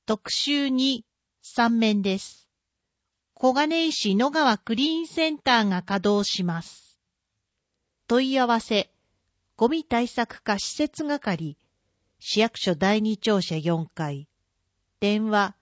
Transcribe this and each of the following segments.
特集2、3面です。小金井市野川クリーンセンターが稼働します。問い合わせ、ゴミ対策課施設係、市役所第2庁舎4階。電話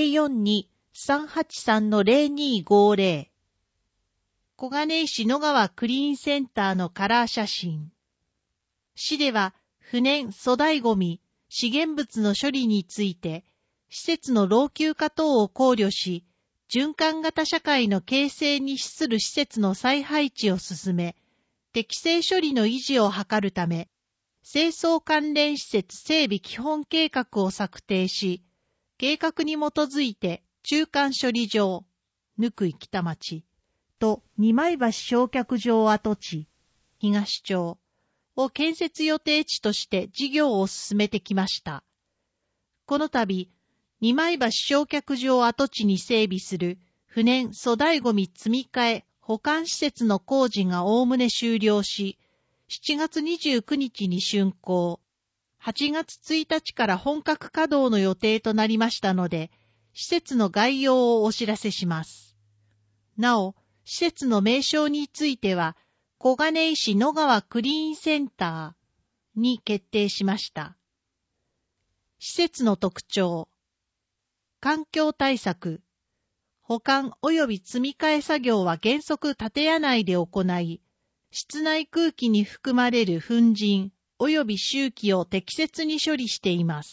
042-383-0250。小金井市野川クリーンセンターのカラー写真。市では不燃粗大ゴミ、資源物の処理について、施設の老朽化等を考慮し、循環型社会の形成に資する施設の再配置を進め、適正処理の維持を図るため、清掃関連施設整備基本計画を策定し、計画に基づいて中間処理場、貫井北町と二枚橋焼却場跡地、東町を建設予定地として事業を進めてきました。この度、二枚橋焼却場跡地に整備する不燃粗大ゴミ積み替え保管施設の工事がおおむね終了し、7月29日に竣工、8月1日から本格稼働の予定となりましたので、施設の概要をお知らせします。なお、施設の名称については、小金井市野川クリーンセンターに決定しました。施設の特徴、環境対策、保管及び積み替え作業は原則建屋内で行い、室内空気に含まれる粉塵及び臭気を適切に処理しています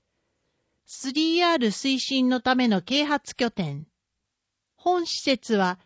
。3R 推進のための啓発拠点。本施設は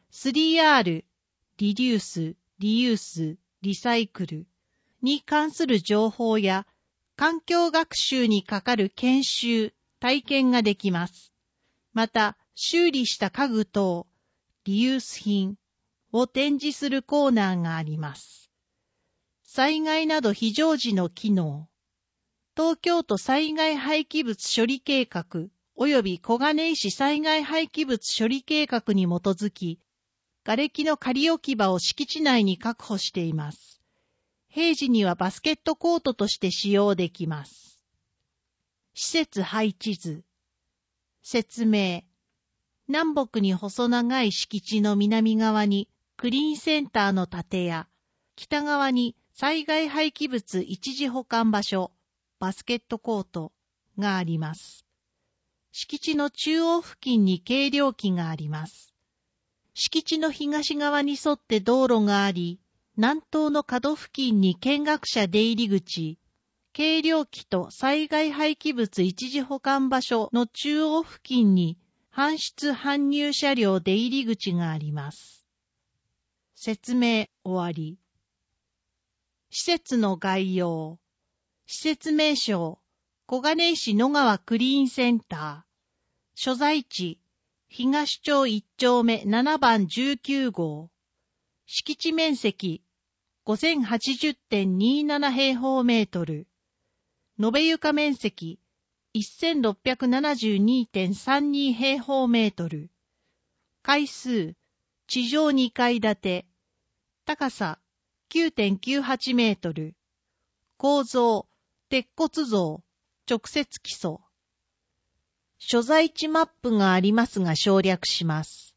3R、リデュース、リユース、リサイクルに関する情報や環境学習にかかる研修、体験ができます。また、修理した家具等、リユース品を展示するコーナーがあります。災害など非常時の機能。東京都災害廃棄物処理計画及び小金井市災害廃棄物処理計画に基づき、瓦礫の仮置き場を敷地内に確保しています。平時にはバスケットコートとして使用できます。施設配置図。説明。南北に細長い敷地の南側にクリーンセンターの建屋、北側に災害廃棄物一時保管場所、バスケットコートがあります。敷地の中央付近に計量器があります。敷地の東側に沿って道路があり、南東の角付近に見学者出入り口、計量器と災害廃棄物一時保管場所の中央付近に搬出搬入車両出入り口があります。説明終わり。施設の概要。施設名称、小金井市野川クリーンセンター。所在地、東町1丁目7番19号。敷地面積、5080.27 平方メートル。延べ床面積、1672.32 平方メートル。階数、地上2階建て。高さ、9.98 メートル。構造、鉄骨造、直接基礎。所在地マップがありますが省略します。